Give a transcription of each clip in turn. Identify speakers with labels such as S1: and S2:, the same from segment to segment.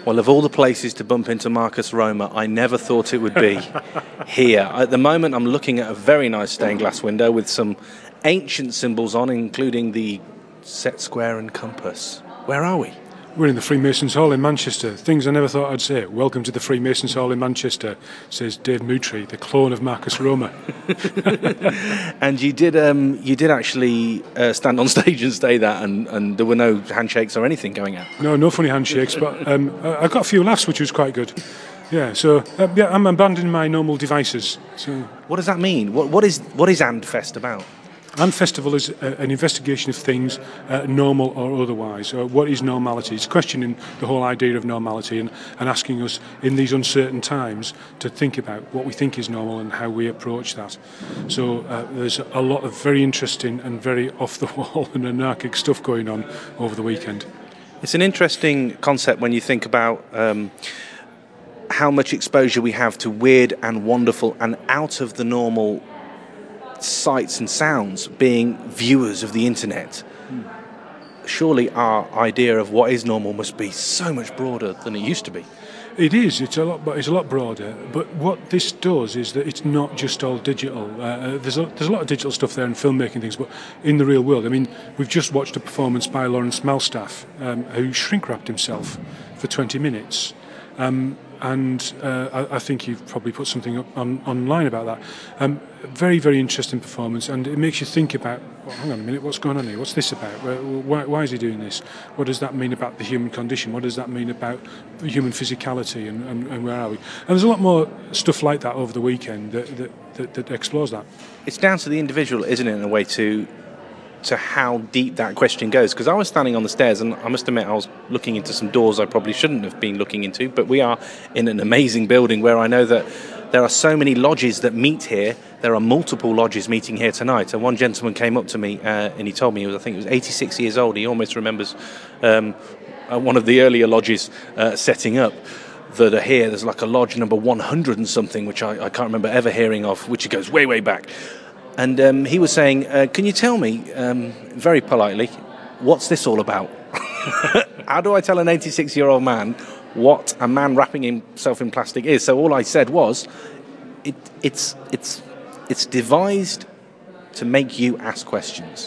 S1: Well, of all the places to bump into Marcus Roma, I never thought it would be here. At the moment, I'm looking at a very nice stained glass window with some ancient symbols on, including the set square and compass. Where are we?
S2: We're in the Freemasons Hall in Manchester. Things I never thought I'd say. Welcome to the Freemasons Hall in Manchester, says Dave Moutry, the clone of Marcus Roma.
S1: And you did actually stand on stage and say that, and there were no handshakes or anything going out.
S2: No funny handshakes, but I got a few laughs, which was quite good. Yeah, so I'm abandoning my normal devices. So,
S1: what does that mean? What is Andfest about?
S2: And Festival is an investigation of things, normal or otherwise. What is normality? It's questioning the whole idea of normality and asking us in these uncertain times to think about what we think is normal and how we approach that. So there's a lot of very interesting and very off-the-wall and anarchic stuff going on over the weekend.
S1: It's an interesting concept when you think about how much exposure we have to weird and wonderful and out of the normal sights and sounds being viewers of the internet. Surely our idea of what is normal must be so much broader than it used to be.
S2: It is. It's a lot broader. But what this does is that it's not just all digital. There's a lot of digital stuff there and filmmaking things, but in the real world, I mean, we've just watched a performance by Lawrence Malstaff, who shrink wrapped himself for 20 minutes. I think you've probably put something up online about that. Very, very interesting performance, and it makes you think about, well, hang on a minute, what's going on here? What's this about? Why is he doing this? What does that mean about the human condition? What does that mean about human physicality, and where are we? And there's a lot more stuff like that over the weekend that explores that.
S1: It's down to the individual, isn't it, in a way, to how deep that question goes, because I was standing on the stairs and I must admit I was looking into some doors I probably shouldn't have been looking into, but we are in an amazing building where I know that there are so many lodges that meet here. There are multiple lodges meeting here tonight, and one gentleman came up to me and he told me I think he was 86 years old. He almost remembers one of the earlier lodges setting up that are here. There's like a lodge number 100 and something, which I can't remember ever hearing of, which goes way, way back. And he was saying, can you tell me, very politely, what's this all about? How do I tell an 86-year-old man what a man wrapping himself in plastic is? So all I said was, it's devised to make you ask questions.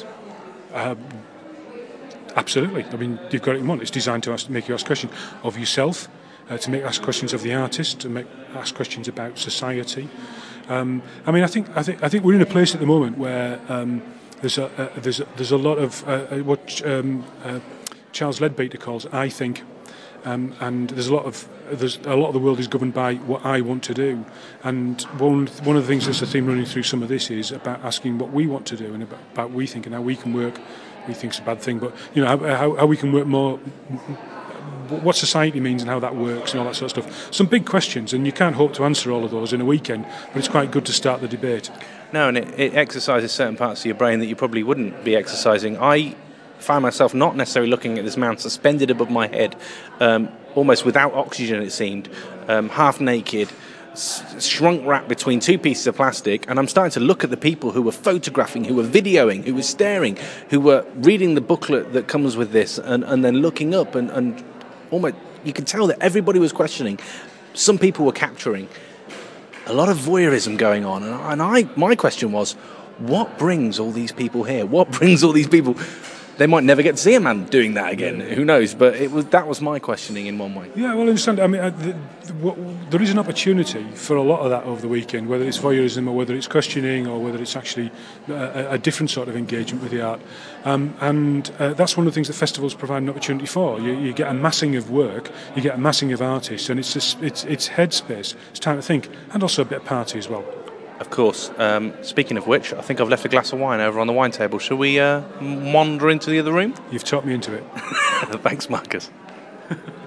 S2: Absolutely. I mean, you've got it in one. It's designed to make you ask questions of yourself, to ask questions of the artist, to ask questions about society. I mean, I think we're in a place at the moment where there's a lot of what Charles Leadbeater calls "I think," and there's a lot of the world is governed by what I want to do. And one of the things that's a theme running through some of this is about asking what we want to do and about we think and how we can work. We think it's a bad thing, but you know how we can work more. What society means and how that works and all that sort of stuff. Some big questions, and you can't hope to answer all of those in a weekend, but it's quite good to start the debate.
S1: No, and it exercises certain parts of your brain that you probably wouldn't be exercising. I found myself not necessarily looking at this man suspended above my head, almost without oxygen it seemed, half naked, shrunk wrapped between two pieces of plastic, and I'm starting to look at the people who were photographing, who were videoing, who were staring, who were reading the booklet that comes with this, and then looking up and almost, you could tell that everybody was questioning. Some people were capturing. A lot of voyeurism going on, and my question was, what brings all these people here? What brings all these people? They might never get to see a man doing that again. Who knows? But that was my questioning in one way.
S2: Yeah, well, I understand. I mean, there is an opportunity for a lot of that over the weekend, whether it's voyeurism or whether it's questioning or whether it's actually a different sort of engagement with the art. And that's one of the things that festivals provide an opportunity for. You get a massing of work, you get a massing of artists, and it's headspace. It's time to think, and also a bit of party as well.
S1: Of course. Speaking of which, I think I've left a glass of wine over on the wine table. Shall we wander into the other room?
S2: You've talked me into it.
S1: Thanks, Marcus.